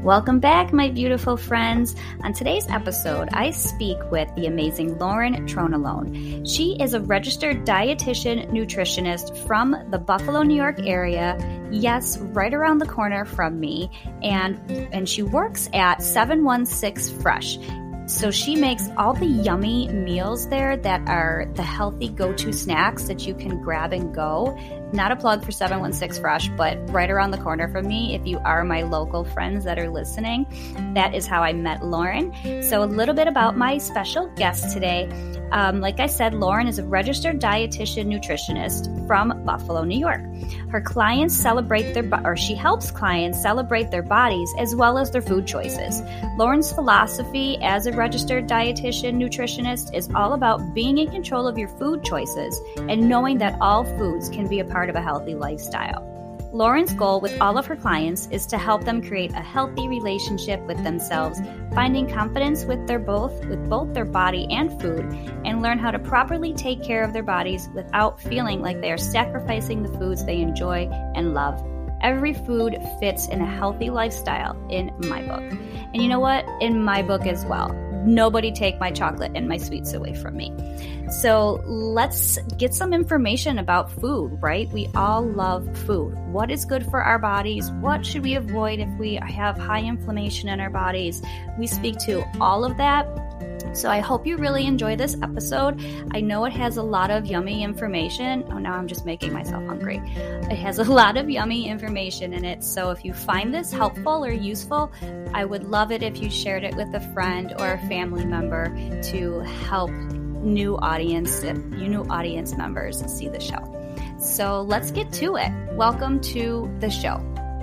Welcome back, my beautiful friends. On today's episode, I speak with the amazing Lauren Tronalone. She is a registered dietitian nutritionist from the Buffalo, New York area. Yes, right around the corner from me. And she works at 716 Fresh. So she makes all the yummy meals there that are the healthy go-to snacks that you can grab and go. Not a plug for 716 Fresh, but right around the corner from me, if you are my local friends that are listening, that is how I met Lauren. So a little bit about my special guest today. Like I said, Lauren is a registered dietitian nutritionist from Buffalo, New York. Her clients she helps clients celebrate their bodies as well as their food choices. Lauren's philosophy as a registered dietitian nutritionist is all about being in control of your food choices and knowing that all foods can be a part of a healthy lifestyle. Lauren's goal with all of her clients is to help them create a healthy relationship with themselves, finding confidence with both their body and food, and learn how to properly take care of their bodies without feeling like they are sacrificing the foods they enjoy and love. Every food fits in a healthy lifestyle in my book. And you know what? In my book as well. Nobody take my chocolate and my sweets away from me. So let's get some information about food, right? We all love food. What is good for our bodies? What should we avoid if we have high inflammation in our bodies? We speak to all of that. So I hope you really enjoy this episode. I know it has a lot of yummy information. Oh, now I'm just making myself hungry. It has a lot of yummy information in it. So if you find this helpful or useful, I would love it if you shared it with a friend or a family member to help new audience members see the show. So let's get to it. Welcome to the show.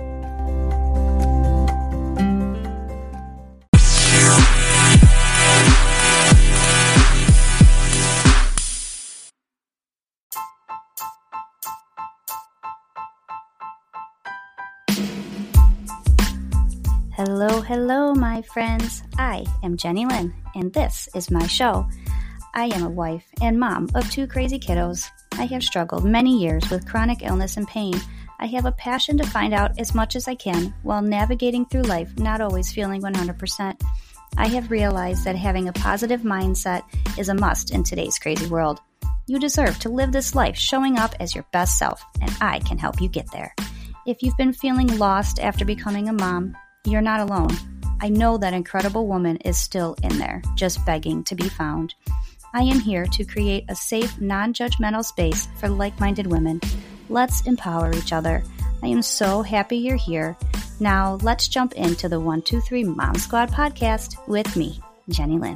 Hello, my friends. I am Jenny Lynn, and this is my show. I am a wife and mom of 2 crazy kiddos. I have struggled many years with chronic illness and pain. I have a passion to find out as much as I can while navigating through life, not always feeling 100%. I have realized that having a positive mindset is a must in today's crazy world. You deserve to live this life showing up as your best self, and I can help you get there. If you've been feeling lost after becoming a mom, you're not alone. I know that incredible woman is still in there, just begging to be found. I am here to create a safe, non-judgmental space for like-minded women. Let's empower each other. I am so happy you're here. Now, let's jump into the 123 Mom Squad podcast with me, Jenny Lynn.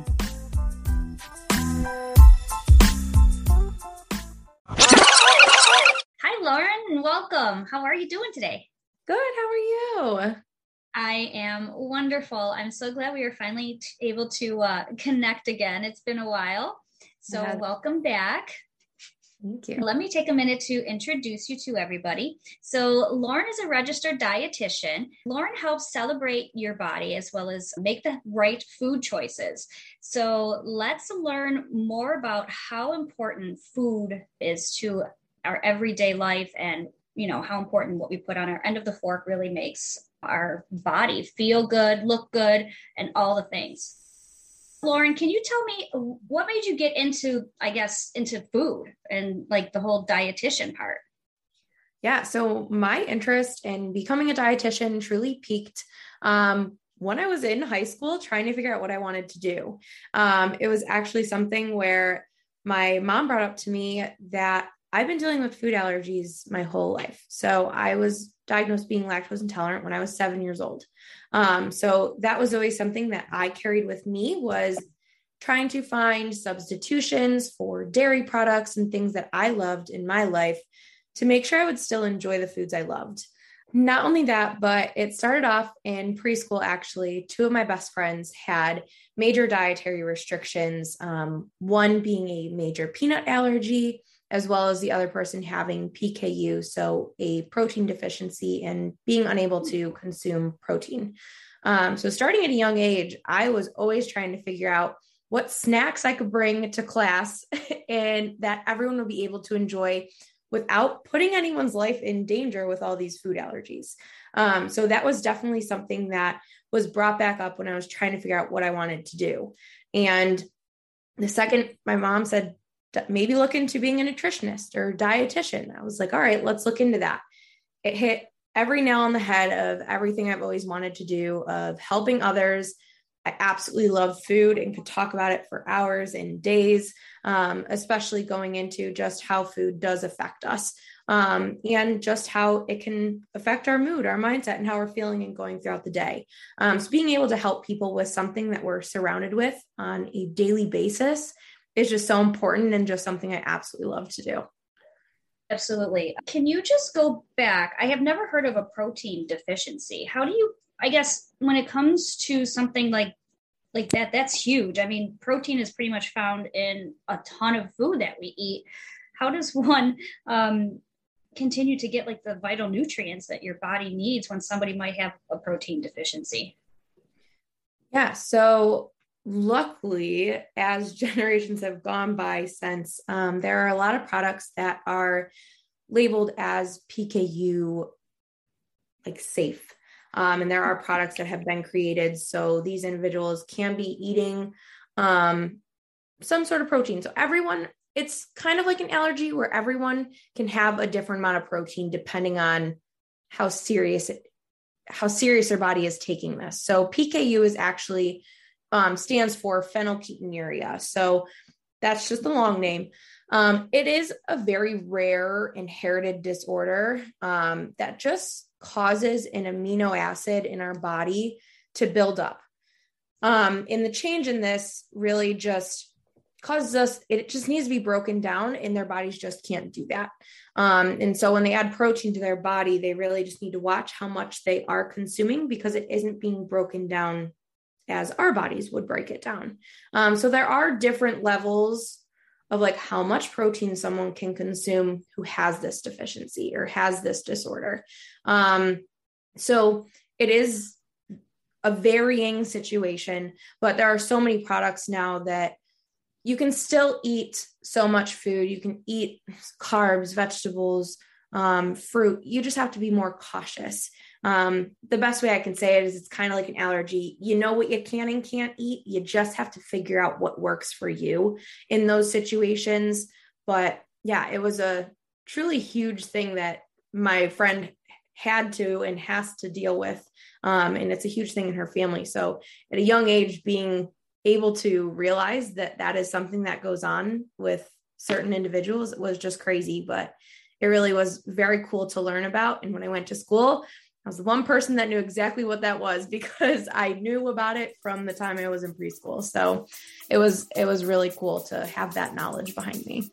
Hi, Lauren, and welcome. How are you doing today? Good. How are you? I am wonderful. I'm so glad we were finally able to connect again. It's been a while. So Welcome back. Thank you. Let me take a minute to introduce you to everybody. So Lauren is a registered dietitian. Lauren helps celebrate your body as well as make the right food choices. So let's learn more about how important food is to our everyday life, and how important what we put on our end of the fork really makes our body feel good, look good, and all the things. Lauren, can you tell me what made you get into food and like the whole dietitian part? Yeah. So my interest in becoming a dietitian truly peaked when I was in high school trying to figure out what I wanted to do. It was actually something where my mom brought up to me that I've been dealing with food allergies my whole life. So I was diagnosed being lactose intolerant when I was 7 years old. So that was always something that I carried with me, was trying to find substitutions for dairy products and things that I loved in my life to make sure I would still enjoy the foods I loved. Not only that, but it started off in preschool. Actually, 2 of my best friends had major dietary restrictions, one being a major peanut allergy, as well as the other person having PKU, so a protein deficiency and being unable to consume protein. So starting at a young age, I was always trying to figure out what snacks I could bring to class and that everyone would be able to enjoy without putting anyone's life in danger with all these food allergies. So that was definitely something that was brought back up when I was trying to figure out what I wanted to do. And the second my mom said, maybe look into being a nutritionist or dietitian, I was like, all right, let's look into that. It hit every nail on the head of everything I've always wanted to do, of helping others. I absolutely love food and could talk about it for hours and days, especially going into just how food does affect us, and just how it can affect our mood, our mindset, and how we're feeling and going throughout the day. So being able to help people with something that we're surrounded with on a daily basis is just so important and just something I absolutely love to do. Absolutely. Can you just go back? I have never heard of a protein deficiency. How do you, I guess, when it comes to something like that, that's huge. I mean, protein is pretty much found in a ton of food that we eat. How does one continue to get like the vital nutrients that your body needs when somebody might have a protein deficiency? Yeah. So luckily, as generations have gone by since, there are a lot of products that are labeled as PKU, like safe. And there are products that have been created so these individuals can be eating some sort of protein. So everyone, it's kind of like an allergy where everyone can have a different amount of protein depending on how serious their body is taking this. So PKU is actually stands for phenylketonuria. So that's just the long name. It is a very rare inherited disorder that just causes an amino acid in our body to build up. And the change in this really just causes us, it just needs to be broken down, and their bodies just can't do that. And so when they add protein to their body, they really just need to watch how much they are consuming, because it isn't being broken down as our bodies would break it down. So there are different levels of like how much protein someone can consume who has this deficiency or has this disorder. So it is a varying situation, but there are so many products now that you can still eat so much food. You can eat carbs, vegetables, fruit. You just have to be more cautious. The best way I can say it is it's kind of like an allergy. You know what you can and can't eat. You just have to figure out what works for you in those situations. But yeah, it was a truly huge thing that my friend had to and has to deal with. And it's a huge thing in her family. So at a young age, being able to realize that that is something that goes on with certain individuals was just crazy, but it really was very cool to learn about. And when I went to school, I was the one person that knew exactly what that was, because I knew about it from the time I was in preschool. So it was really cool to have that knowledge behind me.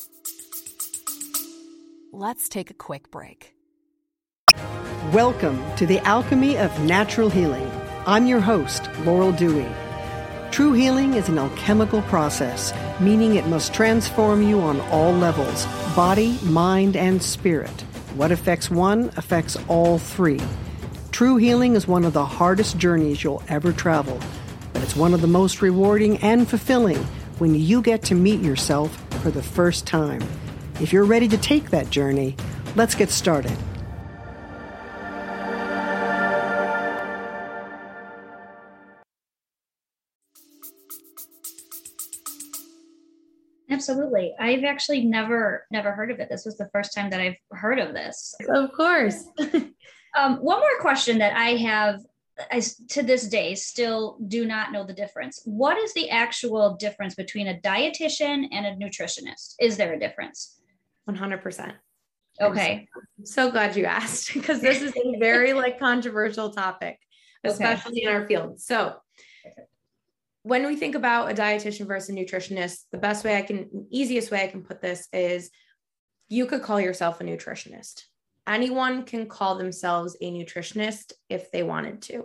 Let's take a quick break. Welcome to the Alchemy of Natural Healing. I'm your host, Laurel Dewey. True healing is an alchemical process, meaning it must transform you on all levels, body, mind, and spirit. What affects one affects all three. True healing is one of the hardest journeys you'll ever travel, but it's one of the most rewarding and fulfilling when you get to meet yourself for the first time. If you're ready to take that journey, let's get started. Absolutely. I've actually never heard of it. This was the first time that I've heard of this. Of course. One more question that I have, I to this day still do not know the difference. What is the actual difference between a dietitian and a nutritionist? Is there a difference? 100%. Okay. I'm so glad you asked, because this is a very controversial topic, especially in our field. So when we think about a dietitian versus a nutritionist, easiest way I can put this is you could call yourself a nutritionist. Anyone can call themselves a nutritionist if they wanted to.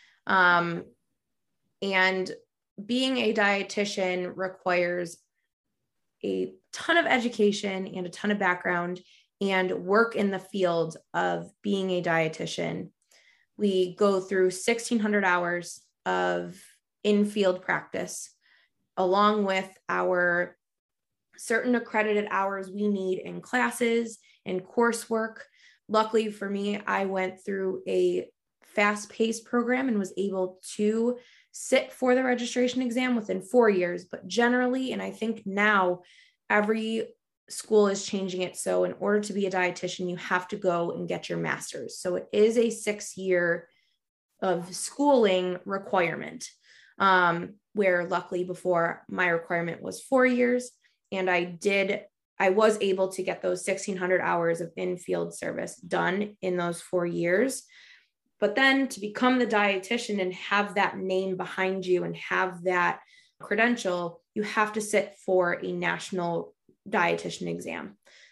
And being a dietitian requires a ton of education and a ton of background and work in the field of being a dietitian. We go through 1,600 hours of in-field practice, along with our certain accredited hours we need in classes and coursework. Luckily for me, I went through a fast-paced program and was able to sit for the registration exam within 4 years. But generally, and I think now every school is changing it, so in order to be a dietitian, you have to go and get your master's. So it is a 6-year of schooling requirement, where luckily before my requirement was 4 years. And I was able to get those 1,600 hours of in-field service done in those 4 years. But then to become the dietitian and have that name behind you and have that credential, you have to sit for a national dietitian exam.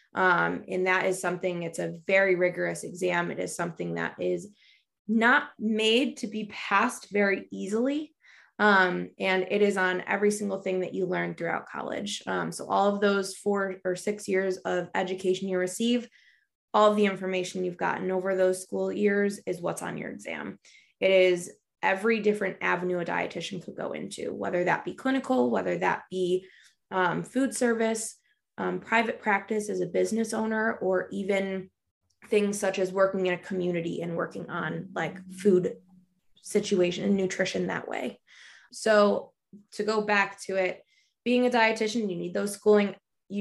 And that is something, it's a very rigorous exam. It is something that is not made to be passed very easily. And it is on every single thing that you learn throughout college. So all of those 4 or 6 years of education you receive, all of the information you've gotten over those school years is what's on your exam. It is every different avenue a dietitian could go into, whether that be clinical, whether that be food service, private practice as a business owner, or even things such as working in a community and working on like food situation and nutrition that way. So to go back to it, being a dietitian, you need the schooling,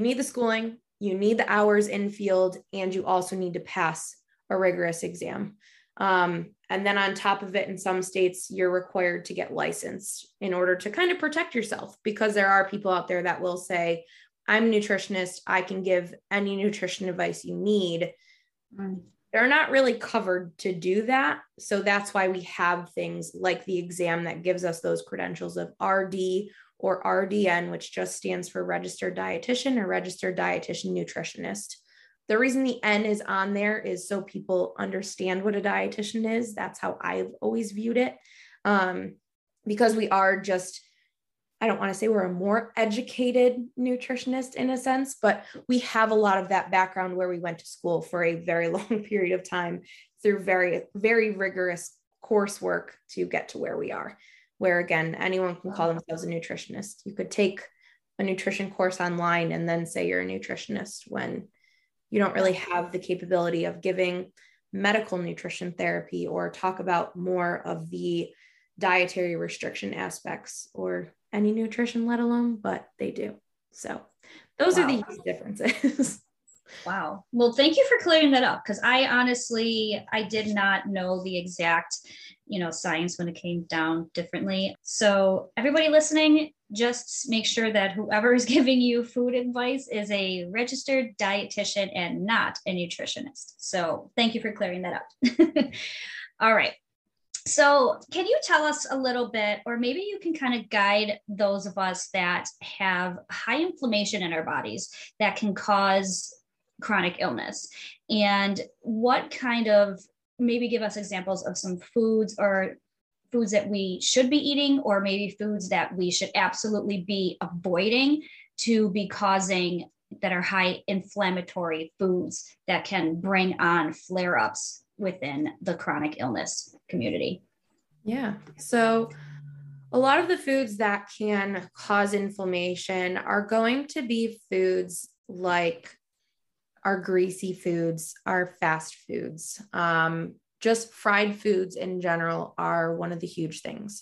you need the hours in field, and you also need to pass a rigorous exam. And then on top of it, in some states, you're required to get licensed in order to kind of protect yourself, because there are people out there that will say, I'm a nutritionist, I can give any nutrition advice you need. They're not really covered to do that. So that's why we have things like the exam that gives us those credentials of RD or RDN, which just stands for registered dietitian or registered dietitian nutritionist. The reason the N is on there is so people understand what a dietitian is. That's how I've always viewed it. Because we are just, I don't want to say we're a more educated nutritionist in a sense, but we have a lot of that background where we went to school for a very long period of time through very, very rigorous coursework to get to where we are, where again, anyone can call themselves a nutritionist. You could take a nutrition course online and then say you're a nutritionist when you don't really have the capability of giving medical nutrition therapy or talk about more of the dietary restriction aspects or any nutrition, let alone, but they do. So those are the differences. Wow. Well, thank you for clearing that up, because I did not know the exact, science when it came down differently. So everybody listening, just make sure that whoever is giving you food advice is a registered dietitian and not a nutritionist. So thank you for clearing that up. All right. So can you tell us a little bit, or maybe you can kind of guide those of us that have high inflammation in our bodies that can cause chronic illness, and what kind of, maybe give us examples of some foods or foods that we should be eating, or maybe foods that we should absolutely be avoiding to be causing, that are high inflammatory foods that can bring on flare-ups within the chronic illness community. Yeah. So a lot of the foods that can cause inflammation are going to be foods like our greasy foods, our fast foods, just fried foods in general are one of the huge things.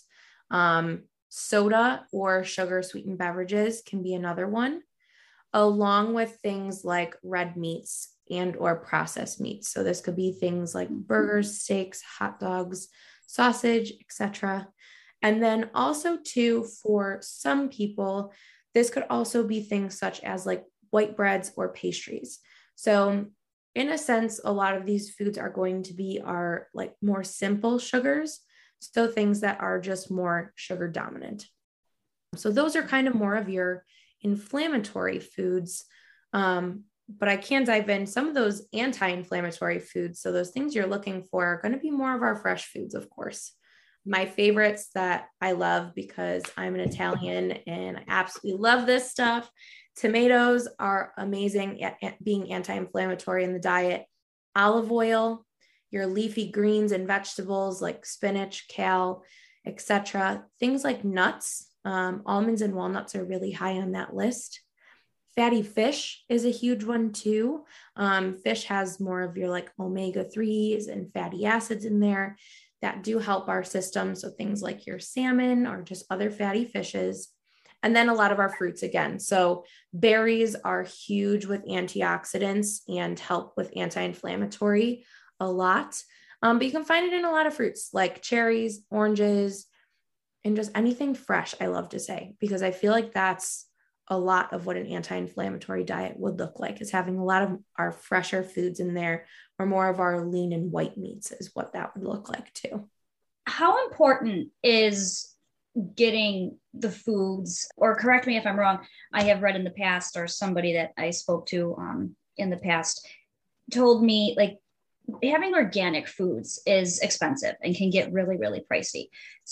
Soda or sugar sweetened beverages can be another one, along with things like red meats and or processed meats. So this could be things like burgers, steaks, hot dogs, sausage, etc. And then also too, for some people, this could also be things such as like white breads or pastries. So in a sense, a lot of these foods are going to be our like more simple sugars. So things that are just more sugar dominant. So those are kind of more of your inflammatory foods. But I can dive in some of those anti-inflammatory foods. So those things you're looking for are going to be more of our fresh foods, of course. My favorites that I love, because I'm an Italian and I absolutely love this stuff. Tomatoes are amazing at being anti-inflammatory in the diet. Olive oil, your leafy greens and vegetables like spinach, kale, etc. Things like nuts, almonds and walnuts are really high on that list. Fatty fish is a huge one too. Fish has more of your like omega-3s and fatty acids in there that do help our system. So things like your salmon or just other fatty fishes. And then a lot of our fruits again. So berries are huge with antioxidants and help with anti-inflammatory a lot. But you can find it in a lot of fruits like cherries, oranges, and just anything fresh, I love to say, because I feel like that's a lot of what an anti-inflammatory diet would look like, is having a lot of our fresher foods in there, or more of our lean and white meats is what that would look like too. How important is getting the foods, or correct me if I'm wrong, I have read in the past, or somebody that I spoke to in the past told me, like, having organic foods is expensive and can get really, really pricey.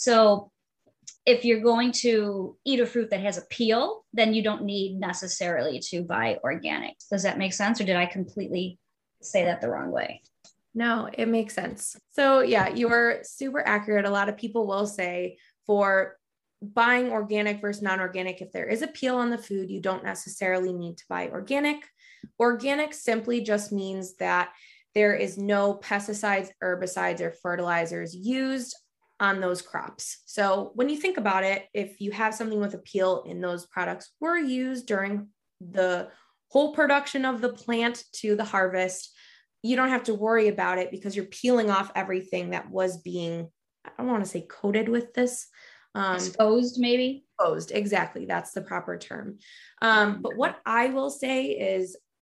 So if you're going to eat a fruit that has a peel, then you don't need necessarily to buy organic. Does that make sense? Or did I completely say that the wrong way? No, it makes sense. So yeah, you are super accurate. A lot of people will say for buying organic versus non-organic, if there is a peel on the food, you don't necessarily need to buy organic. Organic simply just means that there is no pesticides, herbicides, or fertilizers used on those crops. So when you think about it, if you have something with a peel and those products were used during the whole production of the plant to the harvest, you don't have to worry about it because you're peeling off everything that was being, I don't want to say coated with this. Exposed, maybe? Exposed, exactly. That's the proper term. But what I will say is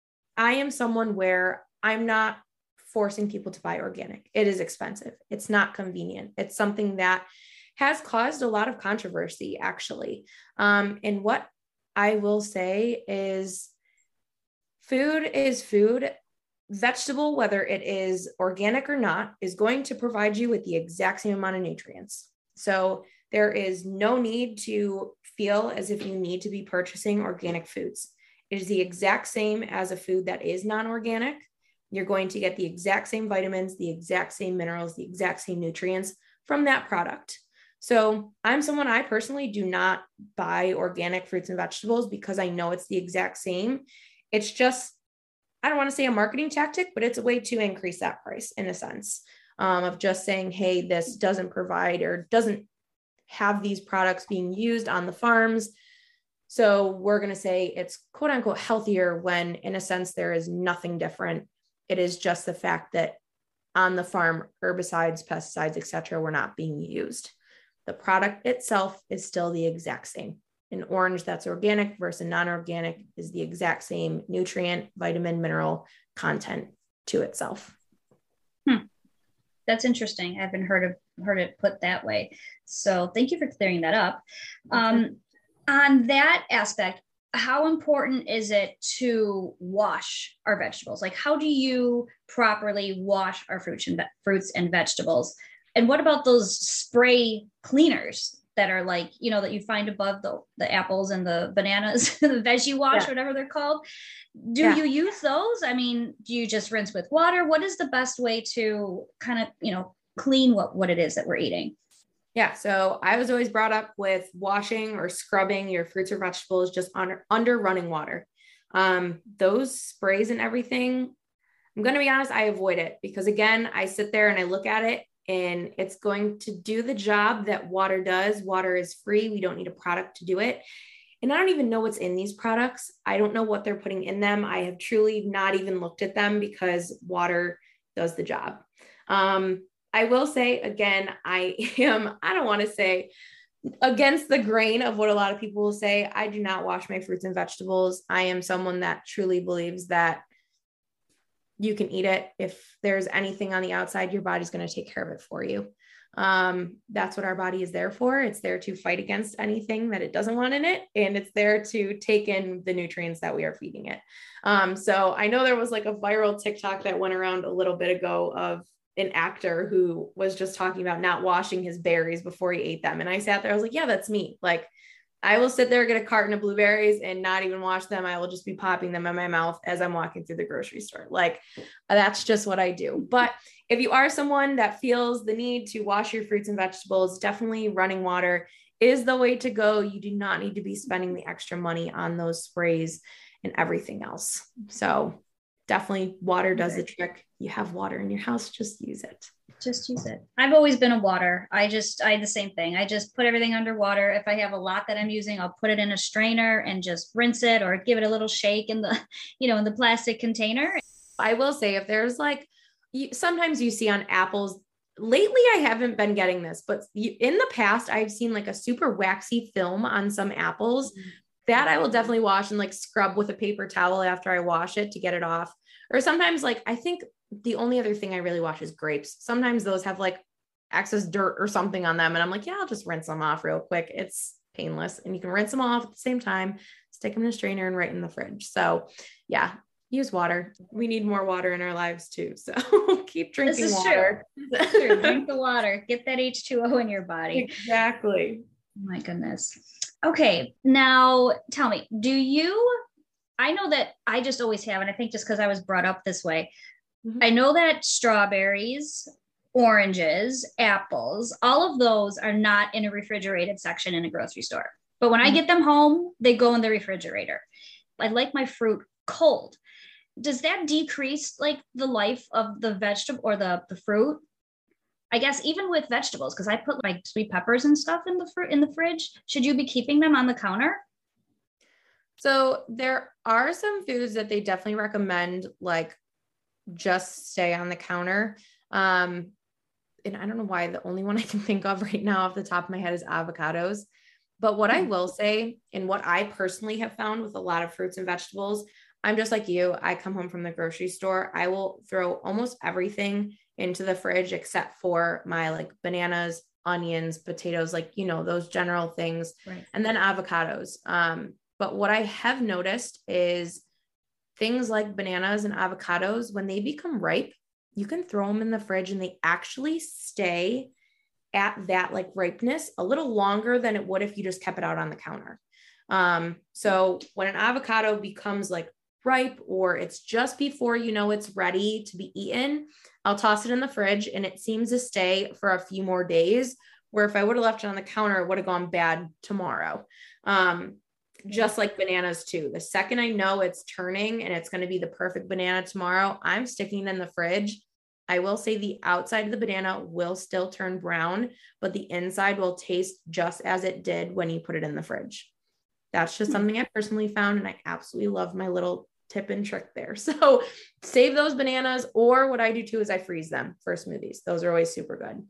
I am someone where I'm not forcing people to buy organic. It is expensive. It's not convenient. It's something that has caused a lot of controversy, actually. And what I will say is food is food. Vegetable, whether it is organic or not, is going to provide you with the exact same amount of nutrients. So there is no need to feel as if you need to be purchasing organic foods. It is the exact same as a food that is non-organic. You're going to get the exact same vitamins, the exact same minerals, the exact same nutrients from that product. So I'm someone, I personally do not buy organic fruits and vegetables because I know it's the exact same. It's just, I don't want to say a marketing tactic, but it's a way to increase that price in a sense of just saying, hey, this doesn't provide or doesn't have these products being used on the farms. So we're going to say it's quote unquote healthier when in a sense there is nothing different. It is just the fact that on the farm, herbicides, pesticides, etc., were not being used. The product itself is still the exact same. An orange that's organic versus non-organic is the exact same nutrient, vitamin, mineral content to itself. That's interesting. I haven't heard it put that way. So thank you for clearing that up. On that aspect, how important is it to wash our vegetables? Like, how do you properly wash our fruits and vegetables? And what about those spray cleaners that are like, you know, that you find above the apples and the bananas, the veggie wash, whatever they're called? Do you use those? I mean, do you just rinse with water? What is the best way to kind of, you know, clean what it is that we're eating? Yeah. So I was always brought up with washing or scrubbing your fruits or vegetables just under running water. Those sprays and everything, I'm going to be honest, I avoid it because again, I sit there and I look at it and it's going to do the job that water does. Water is free. We don't need a product to do it. And I don't even know what's in these products. I don't know what they're putting in them. I have truly not even looked at them because water does the job. I will say again, I don't want to say against the grain of what a lot of people will say. I do not wash my fruits and vegetables. I am someone that truly believes that you can eat it. If there's anything on the outside, your body's going to take care of it for you. That's what our body is there for. It's there to fight against anything that it doesn't want in it. And it's there to take in the nutrients that we are feeding it. So I know there was like a viral TikTok that went around a little bit ago of an actor who was just talking about not washing his berries before he ate them. And I sat there, I was like, yeah, that's me. Like I will sit there, get a carton of blueberries and not even wash them. I will just be popping them in my mouth as I'm walking through the grocery store. Like that's just what I do. But if you are someone that feels the need to wash your fruits and vegetables, definitely running water is the way to go. You do not need to be spending the extra money on those sprays and everything else. So definitely water does the trick. You have water in your house, just use it. Just use it. I've always been a water. I had the same thing. I just put everything underwater. If I have a lot that I'm using, I'll put it in a strainer and just rinse it or give it a little shake in the, in the plastic container. I will say if there's like, sometimes you see on apples, lately I haven't been getting this, but in the past I've seen like a super waxy film on some apples that I will definitely wash and like scrub with a paper towel after I wash it to get it off. Or sometimes like, I think the only other thing I really wash is grapes. Sometimes those have like excess dirt or something on them. And I'm like, yeah, I'll just rinse them off real quick. It's painless and you can rinse them off at the same time, stick them in a strainer and right in the fridge. So yeah, use water. We need more water in our lives too. So keep drinking water. True. Drink the water, get that H2O in your body. Exactly. Oh my goodness. Okay. Now tell me, I know that I just always have, and I think just because I was brought up this way, I know that strawberries, oranges, apples, all of those are not in a refrigerated section in a grocery store. But when I get them home, they go in the refrigerator. I like my fruit cold. Does that decrease like the life of the vegetable or the fruit? I guess even with vegetables, because I put like sweet peppers and stuff in the fridge. Should you be keeping them on the counter? So there are some foods that they definitely recommend, like just stay on the counter. And I don't know why the only one I can think of right now off the top of my head is avocados. But what I will say, and what I personally have found with a lot of fruits and vegetables, I'm just like you. I come home from the grocery store. I will throw almost everything into the fridge except for my like bananas, onions, potatoes, like, those general things, right. And then avocados. But what I have noticed is things like bananas and avocados, when they become ripe, you can throw them in the fridge and they actually stay at that like ripeness a little longer than it would if you just kept it out on the counter. So when an avocado becomes like ripe or it's just before it's ready to be eaten, I'll toss it in the fridge and it seems to stay for a few more days, where if I would have left it on the counter, it would have gone bad tomorrow. Just like bananas too. The second I know it's turning and it's going to be the perfect banana tomorrow, I'm sticking it in the fridge. I will say the outside of the banana will still turn brown, but the inside will taste just as it did when you put it in the fridge. That's just something I personally found, and I absolutely love my little tip and trick there. So save those bananas, or what I do too is I freeze them for smoothies. Those are always super good.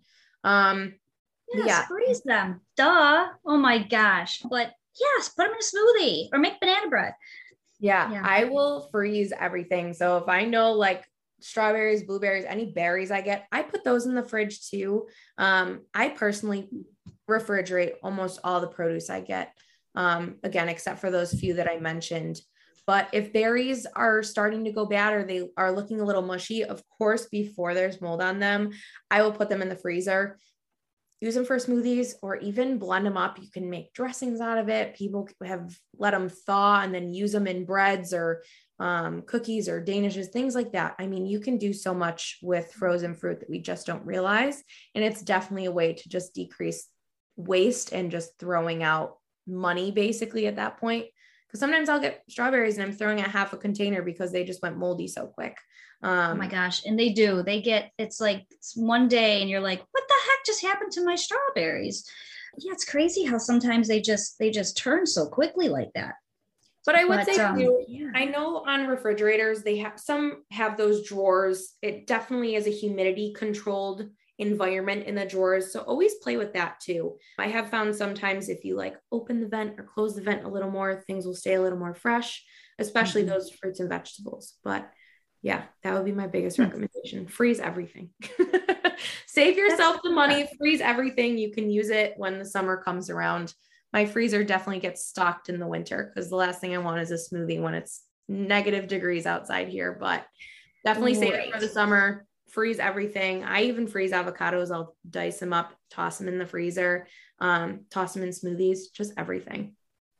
Yes, freeze them. Duh. Oh my gosh. But yes, put them in a smoothie or make banana bread. Yeah, I will freeze everything. So if I know like strawberries, blueberries, any berries I get, I put those in the fridge too. I personally refrigerate almost all the produce I get. Again, except for those few that I mentioned. But if berries are starting to go bad or they are looking a little mushy, of course, before there's mold on them, I will put them in the freezer. Use them for smoothies or even blend them up. You can make dressings out of it. People have let them thaw and then use them in breads or cookies or danishes, things like that. I mean, you can do so much with frozen fruit that we just don't realize. And it's definitely a way to just decrease waste and just throwing out money basically at that point. Because sometimes I'll get strawberries and I'm throwing out half a container because they just went moldy so quick. Oh my gosh. And it's like one day and you're like, what the heck just happened to my strawberries? Yeah, it's crazy how sometimes they just turn so quickly like that. But I would say too, I know on refrigerators, some have those drawers. It definitely is a humidity controlled environment in the drawers. So always play with that too. I have found sometimes if you like open the vent or close the vent a little more, things will stay a little more fresh, especially those fruits and vegetables. But yeah, that would be my biggest recommendation. Freeze everything. Save yourself the money, freeze everything. You can use it when the summer comes around. My freezer definitely gets stocked in the winter because the last thing I want is a smoothie when it's negative degrees outside here, but definitely save it for the summer. Freeze everything. I even freeze avocados. I'll dice them up, toss them in the freezer, toss them in smoothies, just everything.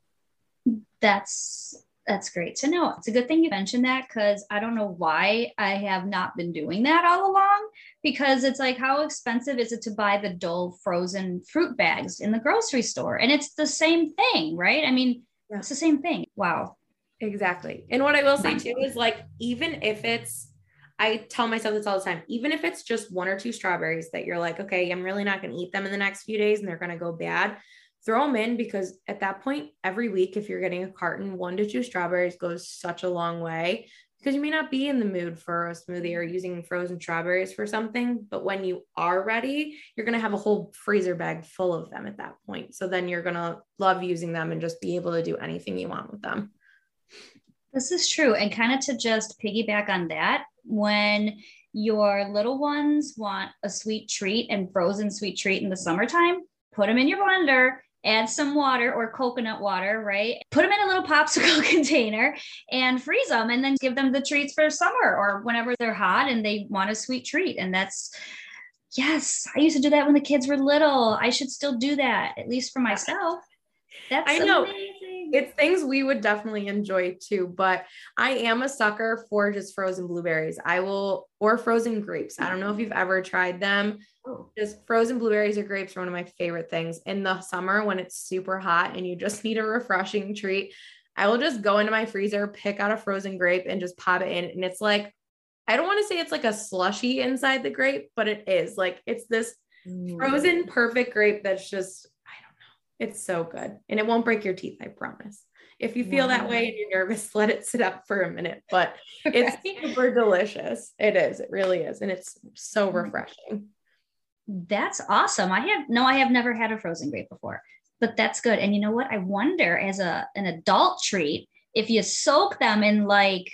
That's great to know. It's a good thing you mentioned that because I don't know why I have not been doing that all along, because it's like, how expensive is it to buy the Dole frozen fruit bags in the grocery store? And it's the same thing, right? I mean, It's the same thing. Wow. Exactly. And what I will say too is like, even if it's, I tell myself this all the time, even if it's just 1 or 2 strawberries that you're like, okay, I'm really not going to eat them in the next few days and they're going to go bad, throw them in, because at that point, every week, if you're getting a carton, 1 to 2 strawberries goes such a long way, because you may not be in the mood for a smoothie or using frozen strawberries for something. But when you are ready, you're going to have a whole freezer bag full of them at that point. So then you're going to love using them and just be able to do anything you want with them. This is true. And kind of to just piggyback on that, when your little ones want a sweet treat and frozen sweet treat in the summertime, put them in your blender, add some water or coconut water, right? Put them in a little popsicle container and freeze them, and then give them the treats for summer or whenever they're hot and they want a sweet treat. And that's, yes, I used to do that when the kids were little. I should still do that, at least for myself. That's I know. amazing. It's things we would definitely enjoy too, but I am a sucker for just frozen blueberries. Or frozen grapes. I don't know if you've ever tried them. Just frozen blueberries or grapes are one of my favorite things. In the summer when it's super hot and you just need a refreshing treat, I will just go into my freezer, pick out a frozen grape and just pop it in. And it's like, I don't want to say it's like a slushy inside the grape, but it is like, it's this frozen perfect grape that's just, it's so good. And it won't break your teeth, I promise. If you feel that way and you're nervous, let it sit up for a minute, but it's super delicious. It is. It really is. And it's so refreshing. That's awesome. I have never had a frozen grape before, but that's good. And you know what? I wonder, as an adult treat, if you soak them in like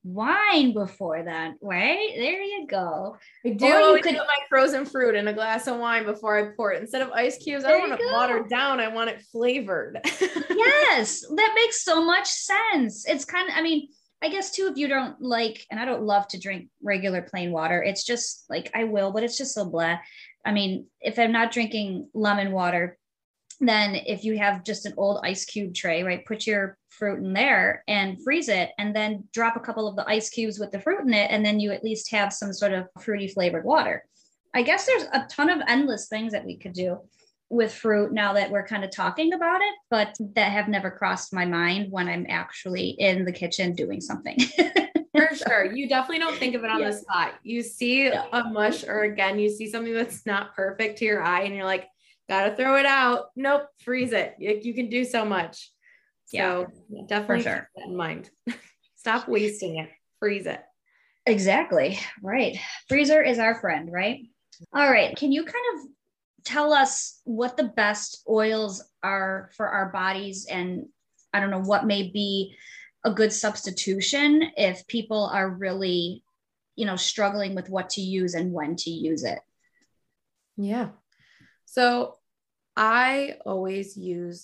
wine before that, right? There you go. I do always put my frozen fruit in a glass of wine before I pour it. Instead of ice cubes, I don't want it watered down. I want it flavored. Yes, that makes so much sense. It's kind of, I mean, I guess too, if you don't like, and I don't love to drink regular plain water, it's just like, I will, but it's just so blah. I mean, if I'm not drinking lemon water, then if you have just an old ice cube tray, right, put your fruit in there and freeze it, and then drop a couple of the ice cubes with the fruit in it. And then you at least have some sort of fruity flavored water. I guess there's a ton of endless things that we could do with fruit now that we're kind of talking about it, but that have never crossed my mind when I'm actually in the kitchen doing something. For sure. You definitely don't think of it on the spot. You see a mush, or again, you see something that's not perfect to your eye and you're like, gotta throw it out. Nope. Freeze it. You can do so much. So definitely keep that in mind. Stop wasting it. Freeze it. Exactly. Right. Freezer is our friend, right? All right. Can you kind of tell us what the best oils are for our bodies? And I don't know, what may be a good substitution if people are really, struggling with what to use and when to use it? Yeah. So I always use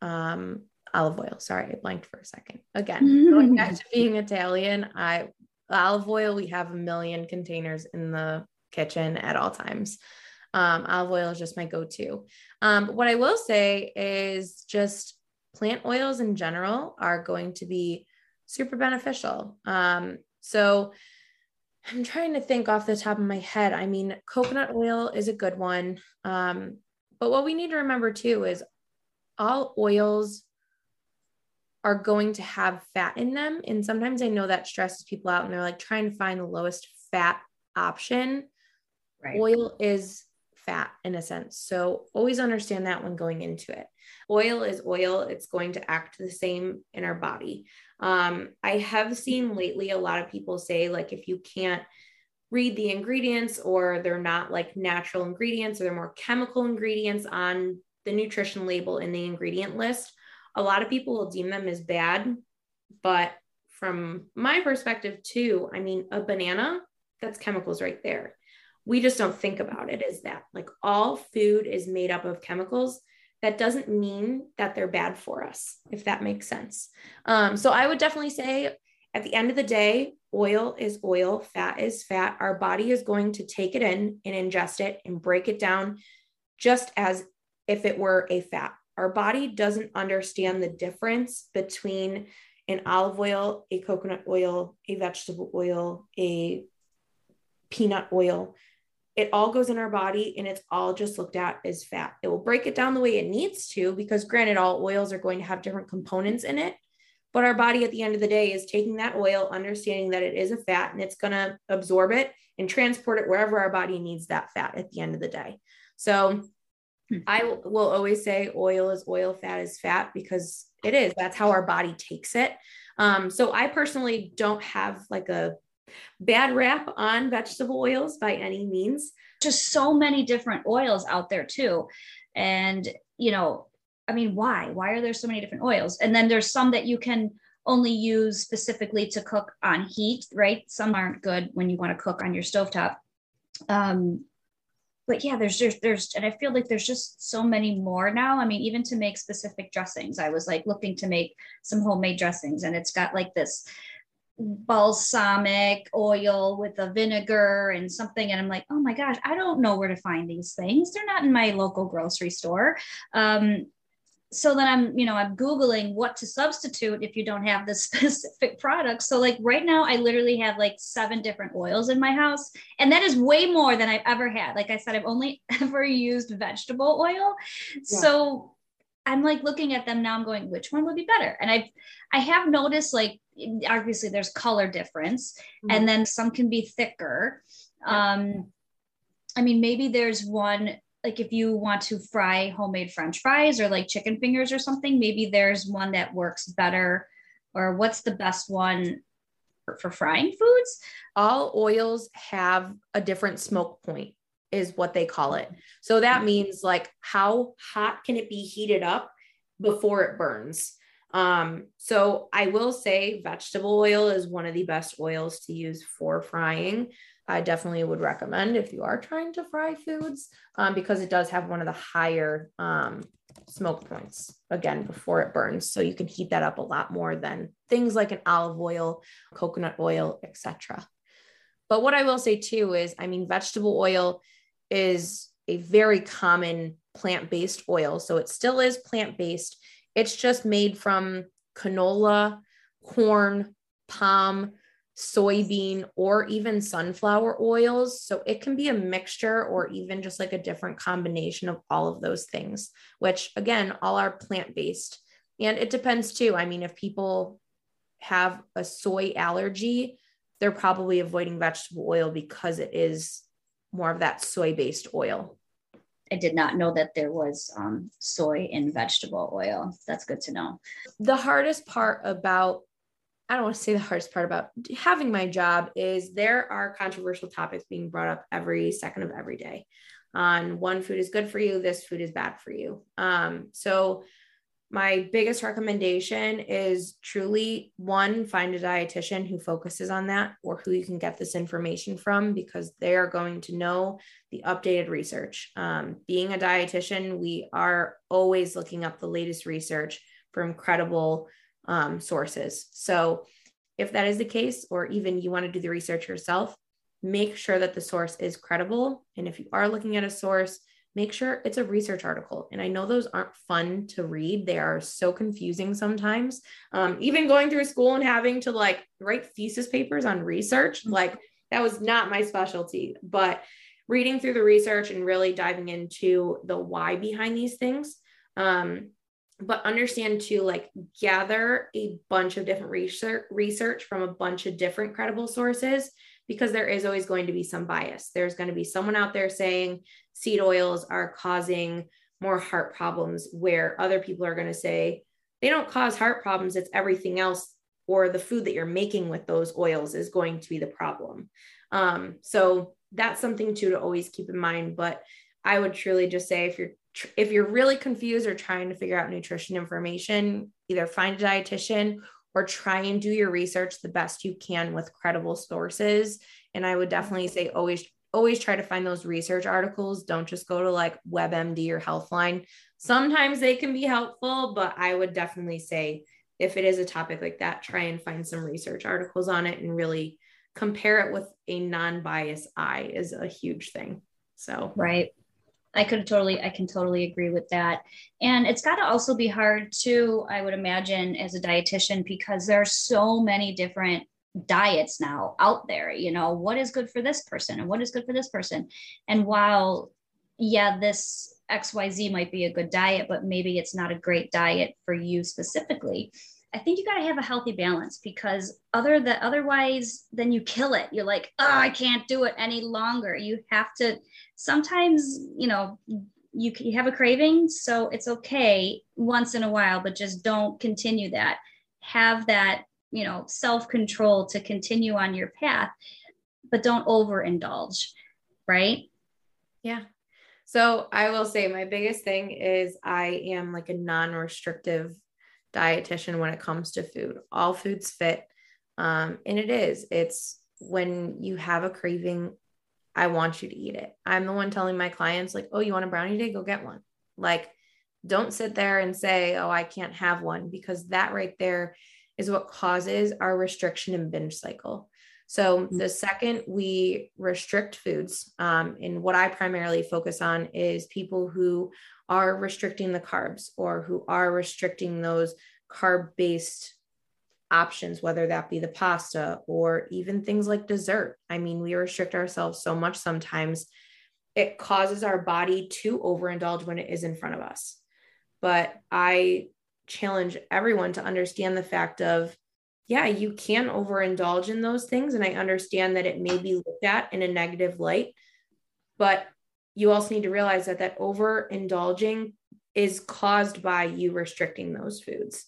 olive oil. Sorry, I blanked for a second. Again, going back to being Italian, olive oil, we have a million containers in the kitchen at all times. Olive oil is just my go-to. But what I will say is just plant oils in general are going to be super beneficial. So I'm trying to think off the top of my head. I mean, coconut oil is a good one. But what we need to remember too is all oils are going to have fat in them. And sometimes I know that stresses people out and they're like trying to find the lowest fat option. Right. Oil is fat in a sense. So always understand that when going into it. Oil is oil. It's going to act the same in our body. I have seen lately a lot of people say, like, if you can't read the ingredients, or they're not like natural ingredients, or they're more chemical ingredients on the nutrition label in the ingredient list, a lot of people will deem them as bad. But from my perspective too, I mean, a banana, that's chemicals right there. We just don't think about it as that. Like, all food is made up of chemicals. That doesn't mean that they're bad for us, if that makes sense. So I would definitely say, at the end of the day, oil is oil, fat is fat. Our body is going to take it in and ingest it and break it down just as if it were a fat. Our body doesn't understand the difference between an olive oil, a coconut oil, a vegetable oil, a peanut oil. It all goes in our body and it's all just looked at as fat. It will break it down the way it needs to, because granted, all oils are going to have different components in it, But our body at the end of the day is taking that oil, understanding that it is a fat, and it's going to absorb it and transport it wherever our body needs that fat at the end of the day. So I will always say oil is oil, fat is fat, because it is. That's how our body takes it. So I personally don't have like a bad rap on vegetable oils by any means. Just so many different oils out there too. And, I mean, why are there so many different oils? And then there's some that you can only use specifically to cook on heat, right? Some aren't good when you want to cook on your stovetop. But yeah, there's, and I feel like there's just so many more now. I mean, even to make specific dressings, I was like looking to make some homemade dressings, and it's got like this balsamic oil with a vinegar and something. And I'm like, oh my gosh, I don't know where to find these things. They're not in my local grocery store. So then I'm Googling what to substitute if you don't have the specific product. So like right now I literally have like 7 different oils in my house. And that is way more than I've ever had. Like I said, I've only ever used vegetable oil. Yeah. So I'm like looking at them now, I'm going, which one would be better? And I have noticed, like, obviously there's color difference, and then some can be thicker. Yeah. I mean, maybe there's one, like if you want to fry homemade French fries or like chicken fingers or something, maybe there's one that works better. Or what's the best one for frying foods? All oils have a different smoke point, is what they call it. So that means like how hot can it be heated up before it burns? So I will say vegetable oil is one of the best oils to use for frying. I definitely would recommend if you are trying to fry foods, because it does have one of the higher smoke points, again, before it burns. So you can heat that up a lot more than things like an olive oil, coconut oil, etc. But what I will say too is, I mean, vegetable oil is a very common plant-based oil. So it still is plant-based. It's just made from canola, corn, palm, soybean, or even sunflower oils. So it can be a mixture or even just like a different combination of all of those things, which again, all are plant-based. And it depends too. I mean, if people have a soy allergy, they're probably avoiding vegetable oil because it is more of that soy-based oil. I did not know that there was soy in vegetable oil. That's good to know. The hardest part about, I don't want to say the hardest part about having my job is there are controversial topics being brought up every second of every day on one food is good for you, this food is bad for you. So my biggest recommendation is truly, one, find a dietitian who focuses on that, or who you can get this information from, because they are going to know the updated research. Being a dietitian, we are always looking up the latest research from credible sources. So if that is the case, or even you want to do the research yourself, make sure that the source is credible. And if you are looking at a source, make sure it's a research article. And I know those aren't fun to read. They are so confusing sometimes. Even going through school and having to like write thesis papers on research, like that was not my specialty, but reading through the research and really diving into the why behind these things. But understand too, like gather a bunch of different research from a bunch of different credible sources, because there is always going to be some bias. There's going to be someone out there saying seed oils are causing more heart problems, where other people are going to say they don't cause heart problems. It's everything else, or the food that you're making with those oils is going to be the problem. So that's something too to always keep in mind. But I would truly just say, if you're really confused or trying to figure out nutrition information, either find a dietitian or try and do your research the best you can with credible sources. And I would definitely say always try to find those research articles. Don't just go to like WebMD or Healthline. Sometimes they can be helpful, but I would definitely say if it is a topic like that, try and find some research articles on it and really compare it with a non-biased eye is a huge thing. So, right. I can totally agree with that. And it's got to also be hard too, I would imagine, as a dietitian, because there are so many different diets now out there. You know, what is good for this person and what is good for this person. And while, yeah, this XYZ might be a good diet, but maybe it's not a great diet for you specifically. I think you got to have a healthy balance, because otherwise then you kill it. You're like, oh, I can't do it any longer. You have to, sometimes, you have a craving, so it's okay once in a while, but just don't continue that. Have that, self-control to continue on your path, but don't overindulge, right? Yeah. So I will say my biggest thing is I am like a non-restrictive dietitian when it comes to food. All foods fit. And it's when you have a craving, I want you to eat it. I'm the one telling my clients like, oh, you want a brownie today? Go get one. Like, don't sit there and say, oh, I can't have one, because that right there is what causes our restriction and binge cycle. So the second we restrict foods, and what I primarily focus on is people who are restricting the carbs or who are restricting those carb-based options, whether that be the pasta or even things like dessert. I mean, we restrict ourselves so much sometimes it causes our body to overindulge when it is in front of us. But I challenge everyone to understand the fact of, yeah, you can overindulge in those things. And I understand that it may be looked at in a negative light, but you also need to realize that overindulging is caused by you restricting those foods.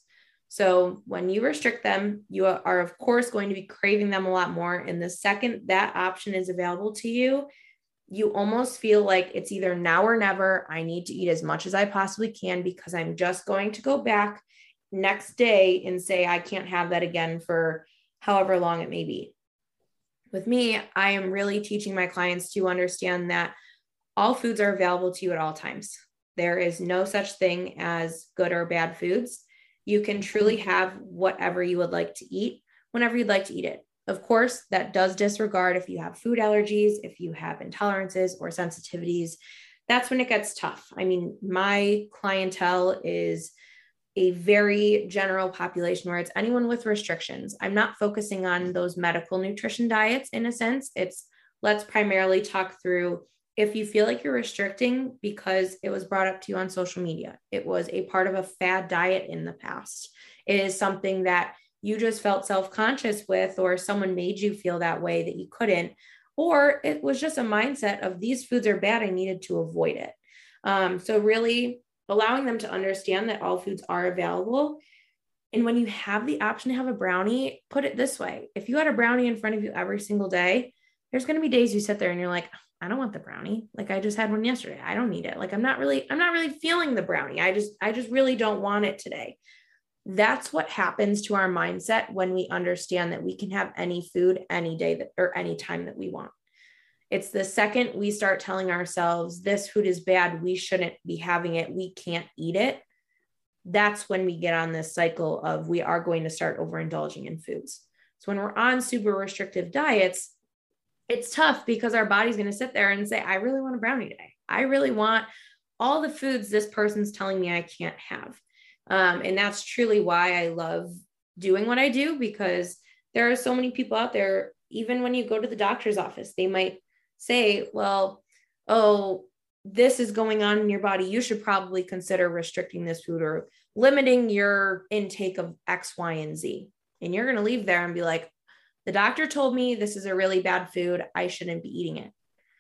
So when you restrict them, you are of course going to be craving them a lot more. And the second that option is available to you, you almost feel like it's either now or never. I need to eat as much as I possibly can, because I'm just going to go back next day and say, I can't have that again for however long it may be. With me, I am really teaching my clients to understand that all foods are available to you at all times. There is no such thing as good or bad foods. You can truly have whatever you would like to eat whenever you'd like to eat it. Of course, that does disregard if you have food allergies, if you have intolerances or sensitivities. That's when it gets tough. I mean, my clientele is a very general population where it's anyone with restrictions. I'm not focusing on those medical nutrition diets in a sense. It's let's primarily talk through if you feel like you're restricting because it was brought up to you on social media, it was a part of a fad diet in the past, it is something that you just felt self-conscious with, or someone made you feel that way that you couldn't, or it was just a mindset of these foods are bad, I needed to avoid it. So really allowing them to understand that all foods are available. And when you have the option to have a brownie, put it this way. If you had a brownie in front of you every single day, there's going to be days you sit there and you're like, I don't want the brownie. Like I just had one yesterday. I don't need it. Like I'm not really feeling the brownie. I just really don't want it today. That's what happens to our mindset when we understand that we can have any food any day or any time that we want. It's the second we start telling ourselves this food is bad, we shouldn't be having it, we can't eat it. That's when we get on this cycle of we are going to start overindulging in foods. So when we're on super restrictive diets, it's tough because our body's going to sit there and say, I really want a brownie today. I really want all the foods this person's telling me I can't have. And that's truly why I love doing what I do, because there are so many people out there, even when you go to the doctor's office, they might say, well, oh, this is going on in your body. You should probably consider restricting this food or limiting your intake of X, Y, and Z. And you're going to leave there and be like, the doctor told me this is a really bad food. I shouldn't be eating it.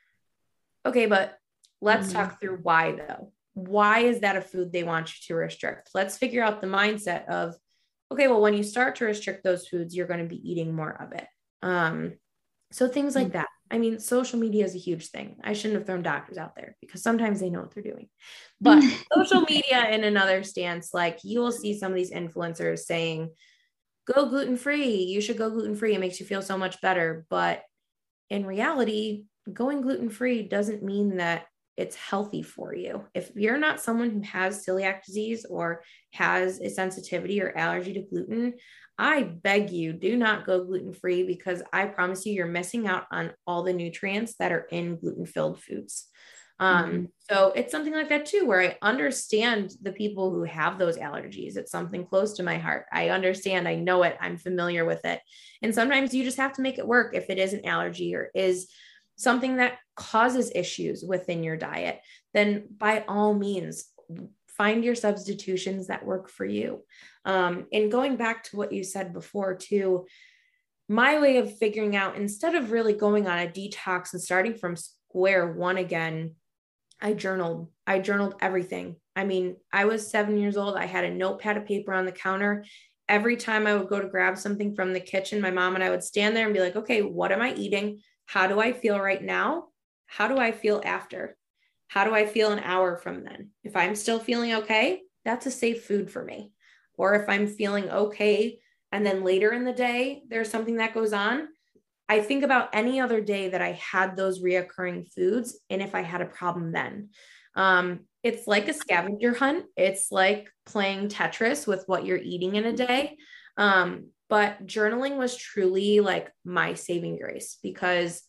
Okay, but let's talk through why though. Why is that a food they want you to restrict? Let's figure out the mindset of, okay, well, when you start to restrict those foods, you're going to be eating more of it. So things like that. I mean, social media is a huge thing. I shouldn't have thrown doctors out there because sometimes they know what they're doing. But social media in another stance, like you will see some of these influencers saying, go gluten-free. You should go gluten-free. It makes you feel so much better. But in reality, going gluten-free doesn't mean that it's healthy for you. If you're not someone who has celiac disease or has a sensitivity or allergy to gluten, I beg you, do not go gluten-free, because I promise you, you're missing out on all the nutrients that are in gluten-filled foods. So it's something like that too, where I understand the people who have those allergies. It's something close to my heart. I understand, I know it, I'm familiar with it. And sometimes you just have to make it work if it is an allergy or is something that causes issues within your diet. Then by all means, find your substitutions that work for you. And going back to what you said before too, my way of figuring out, instead of really going on a detox and starting from square one again, I journaled everything. I mean, I was 7 years old. I had a notepad of paper on the counter. Every time I would go to grab something from the kitchen, my mom and I would stand there and be like, okay, what am I eating? How do I feel right now? How do I feel after? How do I feel an hour from then? If I'm still feeling okay, that's a safe food for me. Or if I'm feeling okay, and then later in the day, there's something that goes on, I think about any other day that I had those reoccurring foods and if I had a problem then. It's like a scavenger hunt. It's like playing Tetris with what you're eating in a day. But journaling was truly like my saving grace, because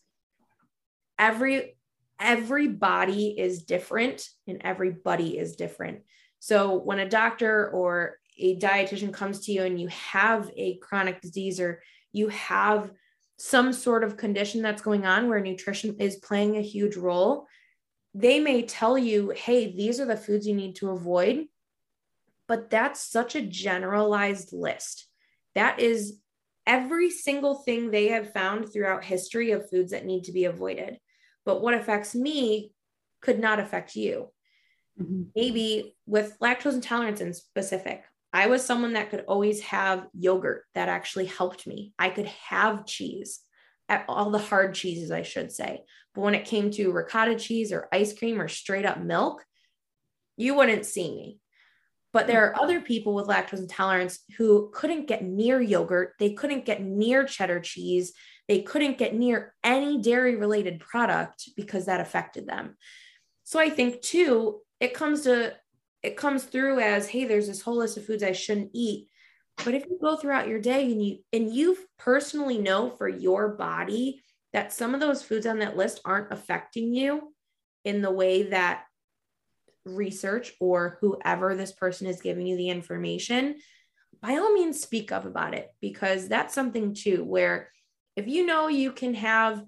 every body is different and everybody is different. So when a doctor or a dietitian comes to you and you have a chronic disease or you have some sort of condition that's going on where nutrition is playing a huge role, they may tell you, hey, these are the foods you need to avoid. But that's such a generalized list. That is every single thing they have found throughout history of foods that need to be avoided. But what affects me could not affect you. Mm-hmm. Maybe with lactose intolerance in specific, I was someone that could always have yogurt that actually helped me. I could have cheese, all the hard cheeses, I should say. But when it came to ricotta cheese or ice cream or straight up milk, you wouldn't see me. But there are other people with lactose intolerance who couldn't get near yogurt. They couldn't get near cheddar cheese. They couldn't get near any dairy related product because that affected them. So I think too, it comes through as, hey, there's this whole list of foods I shouldn't eat. But if you go throughout your day and you personally know for your body that some of those foods on that list aren't affecting you in the way that research or whoever this person is giving you the information, by all means speak up about it, because that's something too, where if you know you can have,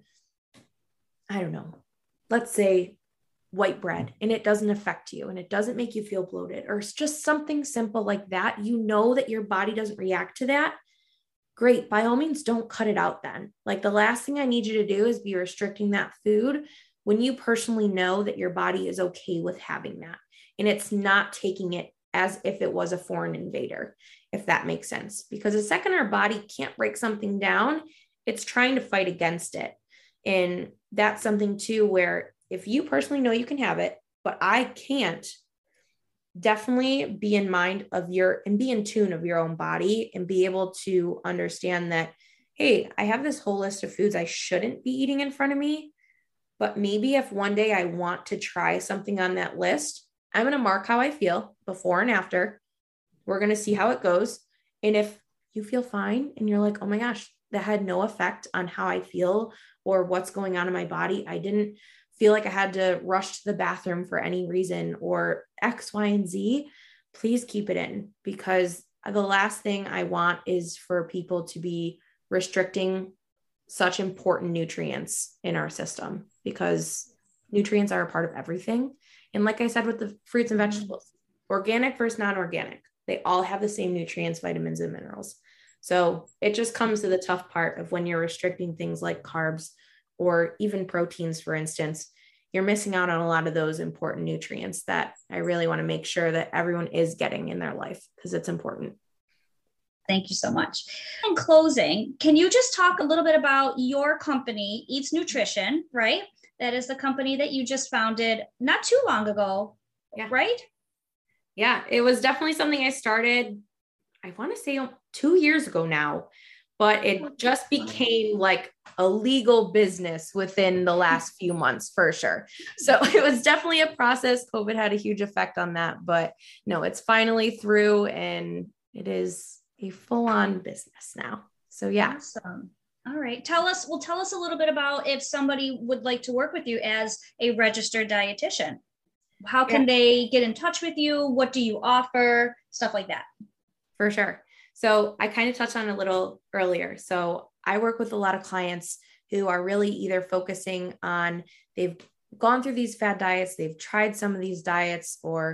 I don't know, let's say white bread and it doesn't affect you and it doesn't make you feel bloated, or it's just something simple like that, you know that your body doesn't react to that, great. By all means, don't cut it out then. Like the last thing I need you to do is be restricting that food when you personally know that your body is okay with having that. And it's not taking it as if it was a foreign invader, if that makes sense. Because the second our body can't break something down, it's trying to fight against it. And that's something too, where if you personally know you can have it, but I can't, definitely be in mind of and be in tune of your own body and be able to understand that, hey, I have this whole list of foods I shouldn't be eating in front of me. But maybe if one day I want to try something on that list, I'm going to mark how I feel before and after. We're going to see how it goes. And if you feel fine and you're like, oh my gosh, that had no effect on how I feel or what's going on in my body, I didn't feel like I had to rush to the bathroom for any reason or X, Y, and Z, please keep it in, because the last thing I want is for people to be restricting such important nutrients in our system, because nutrients are a part of everything. And like I said, with the fruits and vegetables, organic versus non-organic, they all have the same nutrients, vitamins, and minerals. So it just comes to the tough part of when you're restricting things like carbs or even proteins, for instance, you're missing out on a lot of those important nutrients that I really want to make sure that everyone is getting in their life, because it's important. Thank you so much. In closing, can you just talk a little bit about your company, Eats Nutrition, right? That is the company that you just founded not too long ago, right? Yeah, it was definitely something I started, I want to say 2 years ago now, but it just became like a legal business within the last few months for sure. So it was definitely a process. COVID had a huge effect on that, but no, it's finally through and it is a full-on business now. So yeah. Awesome. All right. Tell us a little bit about if somebody would like to work with you as a registered dietitian. How can they get in touch with you? What do you offer? Stuff like that. For sure. So I kind of touched on it a little earlier. So I work with a lot of clients who are really either focusing on, they've gone through these fad diets, they've tried some of these diets, or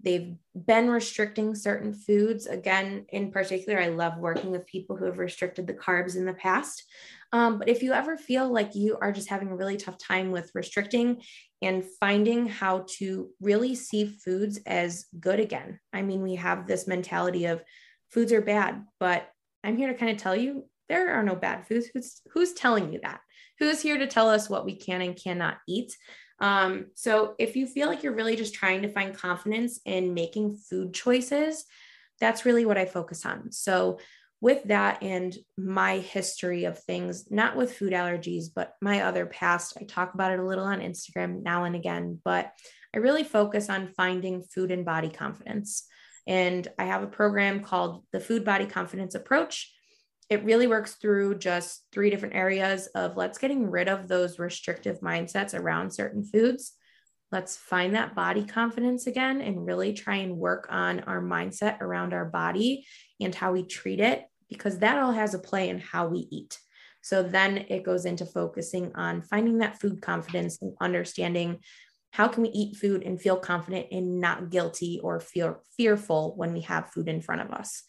they've been restricting certain foods. Again, in particular, I love working with people who have restricted the carbs in the past. But if you ever feel like you are just having a really tough time with restricting and finding how to really see foods as good again. I mean, we have this mentality of foods are bad, but I'm here to kind of tell you there are no bad foods. Who's telling you that? Who's here to tell us what we can and cannot eat? So if you feel like you're really just trying to find confidence in making food choices, that's really what I focus on. So with that and my history of things, not with food allergies, but my other past, I talk about it a little on Instagram now and again, but I really focus on finding food and body confidence. And I have a program called the Food Body Confidence Approach. It really works through just 3 different areas of let's getting rid of those restrictive mindsets around certain foods. Let's find that body confidence again and really try and work on our mindset around our body and how we treat it, because that all has a play in how we eat. So then it goes into focusing on finding that food confidence and understanding how can we eat food and feel confident and not guilty or feel fearful when we have food in front of us.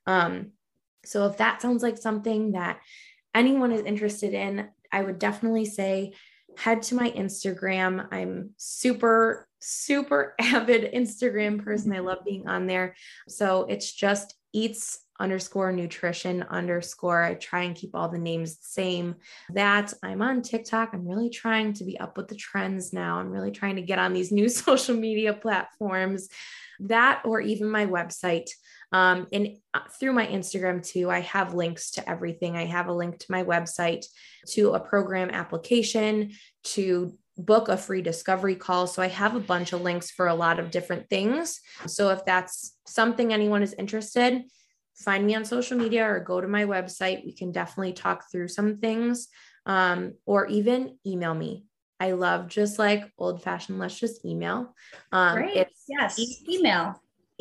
So if that sounds like something that anyone is interested in, I would definitely say head to my Instagram. I'm super, super avid Instagram person. I love being on there. So it's just eats_nutrition_. I try and keep all the names the same. That I'm on TikTok. I'm really trying to be up with the trends now. I'm really trying to get on these new social media platforms, that, or even my website. And through my Instagram too, I have links to everything. I have a link to my website, to a program application, to book a free discovery call. So I have a bunch of links for a lot of different things. So if that's something anyone is interested, find me on social media or go to my website. We can definitely talk through some things, or even email me. I love just like old fashioned, let's just email. Great. Yes. Email.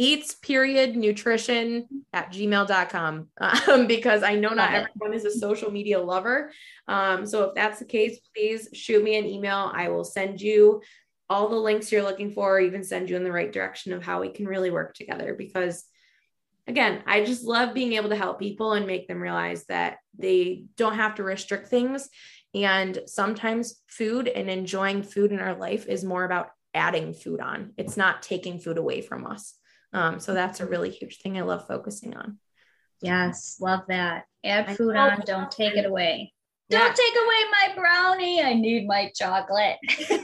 eats.nutrition@gmail.com, because I know not everyone is a social media lover. So if that's the case, please shoot me an email. I will send you all the links you're looking for, or even send you in the right direction of how we can really work together. Because again, I just love being able to help people and make them realize that they don't have to restrict things. And sometimes food and enjoying food in our life is more about adding food on. It's not taking food away from us. So that's a really huge thing I love focusing on. Yes, love that. Add food on, don't take it away. Don't take away my brownie. I need my chocolate.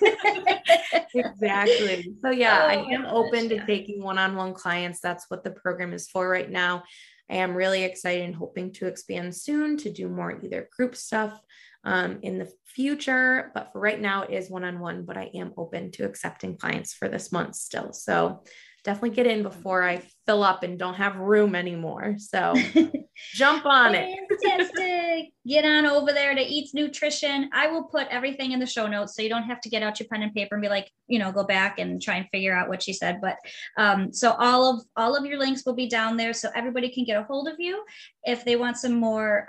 Exactly. So yeah, I am open to taking one-on-one clients. That's what the program is for right now. I am really excited and hoping to expand soon to do more either group stuff in the future. But for right now, it is one-on-one, but I am open to accepting clients for this month still. So definitely get in before I fill up and don't have room anymore. So jump on it. Fantastic. Get on over there to Eats Nutrition. I will put everything in the show notes, so you don't have to get out your pen and paper and be like, go back and try and figure out what she said. But so all of your links will be down there, so everybody can get a hold of you if they want some more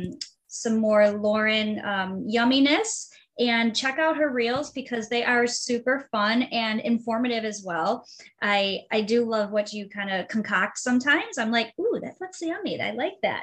Lauren yumminess. And check out her reels because they are super fun and informative as well. I do love what you kind of concoct sometimes. I'm like, ooh, that looks yummy. I like that.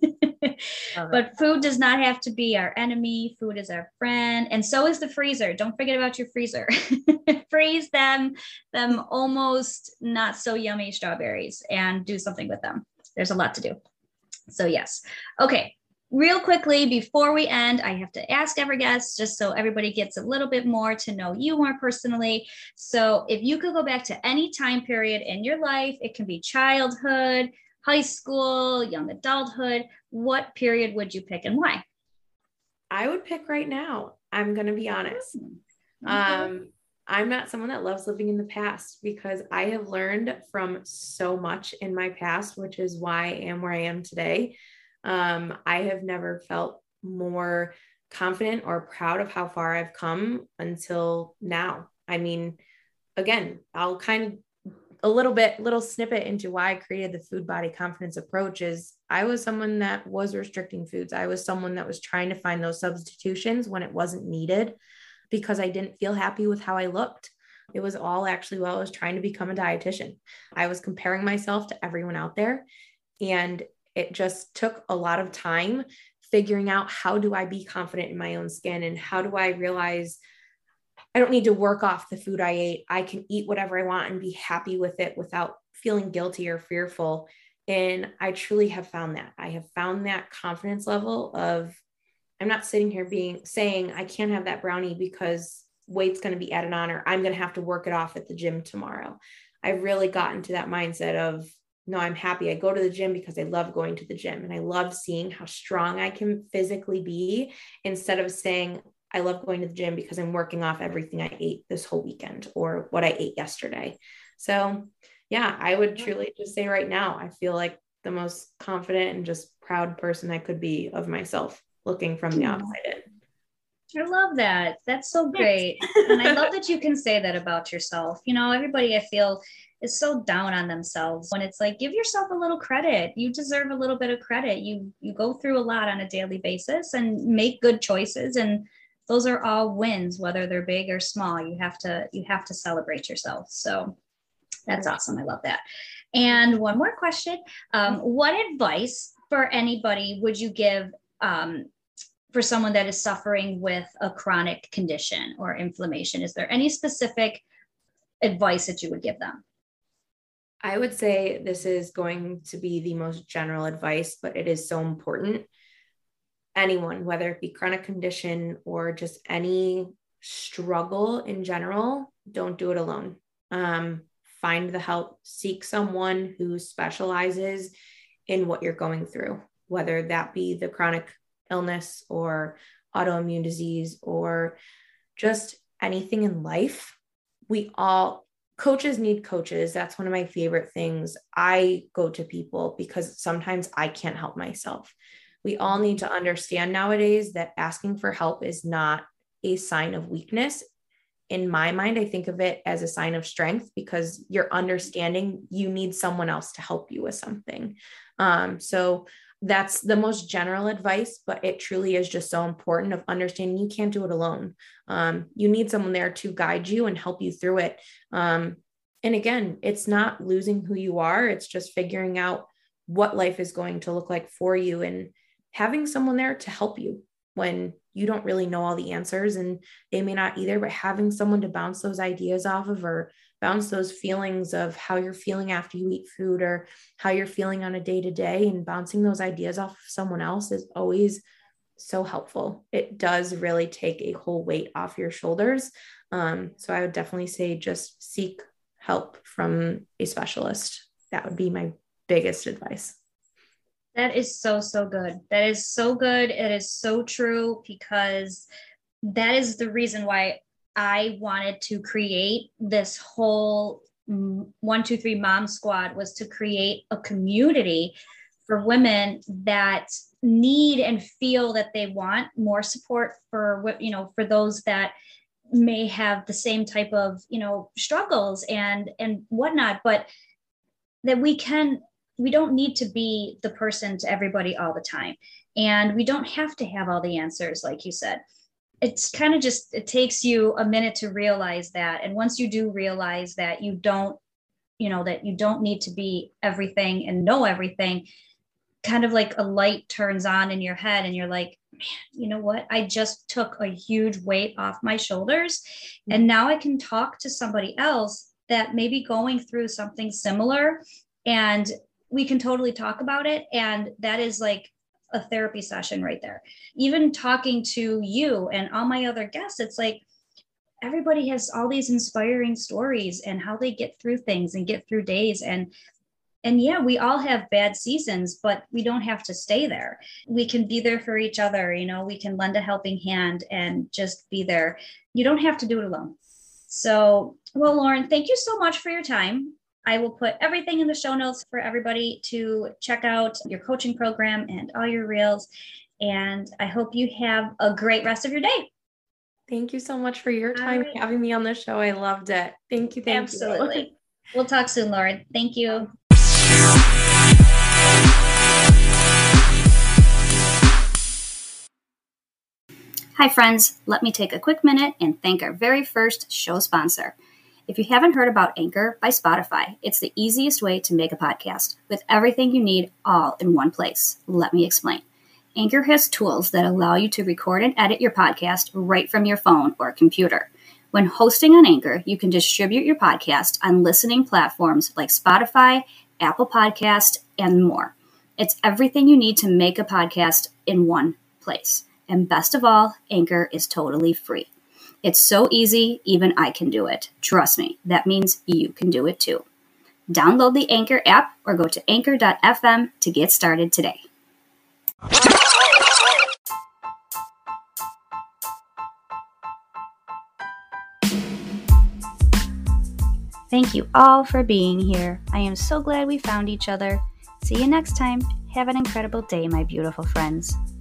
But food does not have to be our enemy. Food is our friend. And so is the freezer. Don't forget about your freezer. Freeze them almost not so yummy strawberries and do something with them. There's a lot to do. So yes. Okay. Real quickly, before we end, I have to ask every guest, just so everybody gets a little bit more to know you more personally. So if you could go back to any time period in your life, it can be childhood, high school, young adulthood, what period would you pick and why? I would pick right now. I'm going to be honest. I'm not someone that loves living in the past because I have learned from so much in my past, which is why I am where I am today. I have never felt more confident or proud of how far I've come until now. I mean, again, I'll kind of little snippet into why I created the Food Body Confidence Approach is I was someone that was restricting foods. I was someone that was trying to find those substitutions when it wasn't needed because I didn't feel happy with how I looked. It was all actually while I was trying to become a dietitian. I was comparing myself to everyone out there, and it just took a lot of time figuring out, how do I be confident in my own skin, and how do I realize I don't need to work off the food I ate. I can eat whatever I want and be happy with it without feeling guilty or fearful. And I truly have found that. I have found that confidence level of, I'm not sitting here saying I can't have that brownie because weight's going to be added on, or I'm going to have to work it off at the gym tomorrow. I've really gotten to that mindset of, no, I'm happy. I go to the gym because I love going to the gym, and I love seeing how strong I can physically be, instead of saying I love going to the gym because I'm working off everything I ate this whole weekend or what I ate yesterday. So yeah, I would truly just say right now, I feel like the most confident and just proud person I could be of myself, looking from the outside in. I love that. That's so great. And I love that you can say that about yourself. You know, everybody, I feel, is so down on themselves when it's like, give yourself a little credit. You deserve a little bit of credit. You go through a lot on a daily basis and make good choices. And those are all wins, whether they're big or small. You have to celebrate yourself. So that's awesome. I love that. And one more question. What advice for anybody would you give for someone that is suffering with a chronic condition or inflammation? Is there any specific advice that you would give them? I would say this is going to be the most general advice, but it is so important. Anyone, whether it be chronic condition or just any struggle in general, don't do it alone. Find the help, seek someone who specializes in what you're going through, whether that be the chronic illness or autoimmune disease or just anything in life. Coaches need coaches. That's one of my favorite things. I go to people because sometimes I can't help myself. We all need to understand nowadays that asking for help is not a sign of weakness. In my mind, I think of it as a sign of strength, because you're understanding you need someone else to help you with something. So that's the most general advice, but it truly is just so important of understanding you can't do it alone. You need someone there to guide you and help you through it. And again, it's not losing who you are. It's just figuring out what life is going to look like for you, and having someone there to help you when you don't really know all the answers, and they may not either, but having someone to bounce those ideas off of, or bounce those feelings of how you're feeling after you eat food, or how you're feeling on a day-to-day, and bouncing those ideas off of someone else is always so helpful. It does really take a whole weight off your shoulders. So I would definitely say just seek help from a specialist. That would be my biggest advice. That is so, so good. That is so good. It is so true, because that is the reason why I wanted to create this whole 1-2-3 Mom Squad, was to create a community for women that need and feel that they want more support for, for those that may have the same type of, struggles and whatnot, but that we don't need to be the person to everybody all the time. And we don't have to have all the answers, like you said. It's kind of it takes you a minute to realize that. And once you do realize that you don't need to be everything and know everything, kind of like a light turns on in your head and you're like, man, you know what? I just took a huge weight off my shoulders. And now I can talk to somebody else that may be going through something similar, and we can totally talk about it. And that is like a therapy session right there. Even talking to you and all my other guests, it's like everybody has all these inspiring stories and how they get through things and get through days. And yeah, we all have bad seasons, but we don't have to stay there. We can be there for each other. We can lend a helping hand and just be there. You don't have to do it alone. So, well, Lauren, thank you so much for your time. I will put everything in the show notes for everybody to check out your coaching program and all your reels. And I hope you have a great rest of your day. Thank you so much for your time having me on the show. I loved it. Thank you. Absolutely. We'll talk soon, Lauren. Thank you. Hi, friends. Let me take a quick minute and thank our very first show sponsor. If you haven't heard about Anchor by Spotify, it's the easiest way to make a podcast with everything you need all in one place. Let me explain. Anchor has tools that allow you to record and edit your podcast right from your phone or computer. When hosting on Anchor, you can distribute your podcast on listening platforms like Spotify, Apple Podcast, and more. It's everything you need to make a podcast in one place. And best of all, Anchor is totally free. It's so easy, even I can do it. Trust me, that means you can do it too. Download the Anchor app or go to anchor.fm to get started today. Thank you all for being here. I am so glad we found each other. See you next time. Have an incredible day, my beautiful friends.